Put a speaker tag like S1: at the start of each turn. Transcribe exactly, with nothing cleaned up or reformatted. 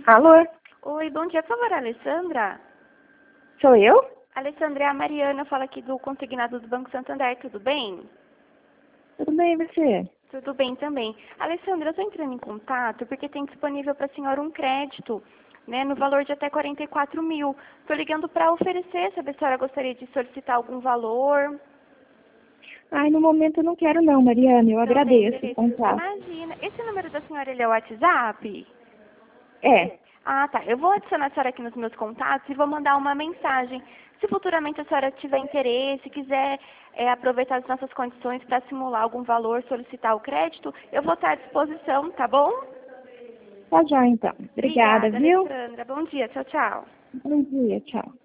S1: Alô?
S2: Oi, bom dia, por favor, Alessandra.
S1: Sou eu?
S2: Alessandra, é a Mariana, fala aqui do consignado do Banco Santander, tudo bem?
S1: Tudo bem, e você?
S2: Tudo bem também. Alessandra, eu estou entrando em contato porque tem disponível para a senhora um crédito, né, no valor de até quarenta e quatro mil. Estou ligando para oferecer, saber se a senhora gostaria de solicitar algum valor.
S1: Ai, no momento eu não quero não, Mariana, eu
S2: Não tem
S1: agradeço o
S2: interesse.
S1: contato.
S2: Imagina, esse número da senhora, ele é o WhatsApp?
S1: É,
S2: Ah, tá. Eu vou adicionar a senhora aqui nos meus contatos e vou mandar uma mensagem. Se futuramente a senhora tiver interesse, quiser é, aproveitar as nossas condições para simular algum valor, solicitar o crédito, eu vou estar à disposição, tá bom?
S1: tá já então. Obrigada,
S2: Obrigada,
S1: viu?
S2: Alessandra. Bom dia. Tchau, tchau.
S1: Bom dia, tchau.